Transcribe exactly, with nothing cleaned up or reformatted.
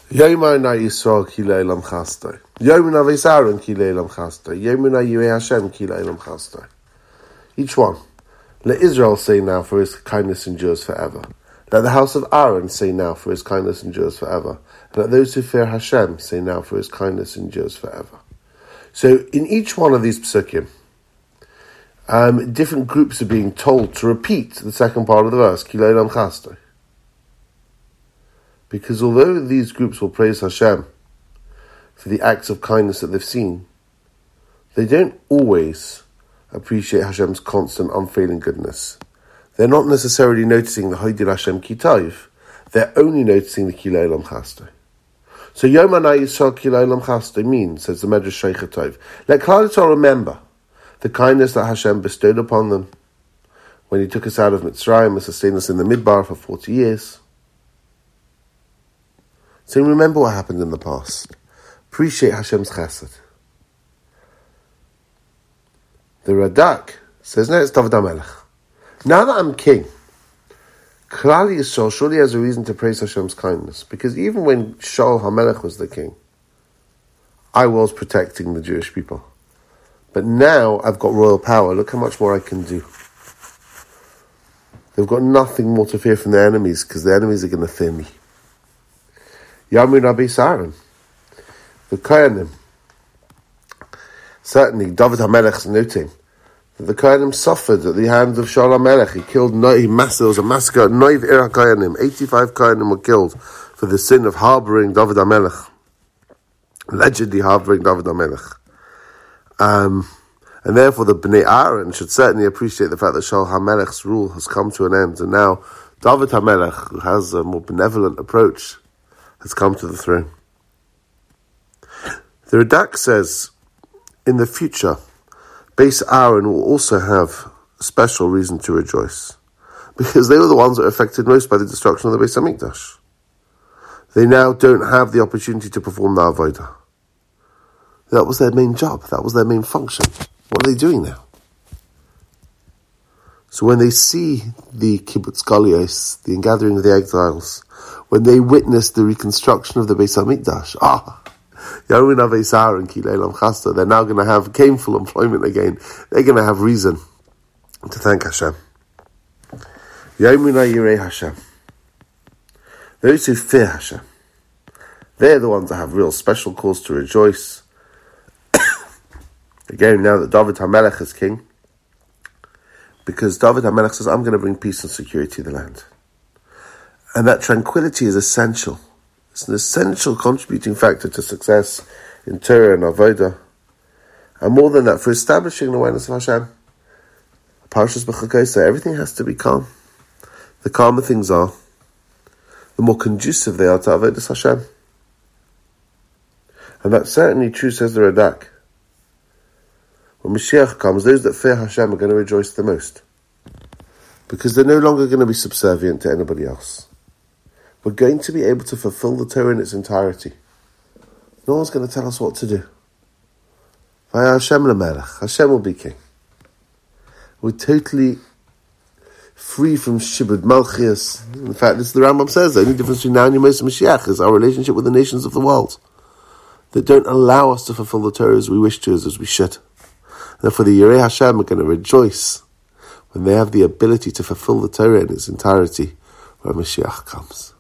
Yomina Yisrael ki le'olam chastai. Yomina Beis Aaron ki le'olam chastai. Yomina Yirei Hashem ki le'olam chastai. Each one. Let Israel say now, for his kindness endures forever. Let the house of Aaron say now, for his kindness endures forever. And let those who fear Hashem say now, for his kindness endures forever. So in each one of these psukim, um, different groups are being told to repeat the second part of the verse, Ki le'olam chastai. Because although these groups will praise Hashem for the acts of kindness that they've seen, they don't always appreciate Hashem's constant, unfailing goodness. They're not necessarily noticing the Hodir Hashem Ki Tov. They're only noticing the Ki le'olam chastai. So Yom Hanai Yisrael Ki le'olam chastai means, says the Medrash Sheikha Tov, let Klal Yisrael remember the kindness that Hashem bestowed upon them when He took us out of Mitzrayim and sustained us in the Midbar for forty years. So remember what happened in the past. Appreciate Hashem's chesed. The Radak says, no, it's David HaMelech. Now that I'm king, Klal Yisrael surely has a reason to praise Hashem's kindness. Because even when Shaul HaMelech was the king, I was protecting the Jewish people. But now I've got royal power. Look how much more I can do. They've got nothing more to fear from their enemies, because the enemies are going to fear me. Yamin Beis Aaron, the Kohanim. Certainly, David HaMelech is noting that the Kohanim suffered at the hands of Shaul HaMelech. He killed, he massacred, there was a massacre at Noiv Ir HaKohanim. eighty-five Kohanim were killed for the sin of harboring David HaMelech. Allegedly harboring David HaMelech. Um, and therefore the Bnei Aaron should certainly appreciate the fact that Shaul HaMelech's rule has come to an end. And now David HaMelech, who has a more benevolent approach, has come to the throne. The Radak says, in the future, Beis Aaron will also have a special reason to rejoice, because they were the ones that were affected most by the destruction of the Beis Hamikdash. They now don't have the opportunity to perform the Avodah. That was their main job. That was their main function. What are they doing now? So when they see the Kibbutz Galuyos, the ingathering of the exiles, when they witness the reconstruction of the Beis Hamikdash, ah, Yamin Beis Aaron Ki le'olam chastai, they're now going to have gainful employment again. They're going to have reason to thank Hashem. Yamin Yirei Hashem. Those who fear Hashem, they're the ones that have real special cause to rejoice. Again, now that David HaMelech is king, because David HaMelech says, I'm going to bring peace and security to the land. And that tranquility is essential. It's an essential contributing factor to success in Torah and Avodah. And more than that, for establishing an awareness of Hashem, Parshas B'chakosah, everything has to be calm. The calmer things are, the more conducive they are to Avodas Hashem. And that's certainly true, says the Radak. When Mashiach comes, those that fear Hashem are going to rejoice the most, because they're no longer going to be subservient to anybody else. We're going to be able to fulfill the Torah in its entirety. No one's going to tell us what to do. Vaya Hashem lemelech. Hashem will be king. We're totally free from Shibud Malchias. In fact, this is the Rambam says, the only difference between now and Yemos Mashiach is our relationship with the nations of the world, that don't allow us to fulfill the Torah as we wish to, as, as we should. Therefore, the Yirei Hashem are going to rejoice when they have the ability to fulfill the Torah in its entirety when Mashiach comes.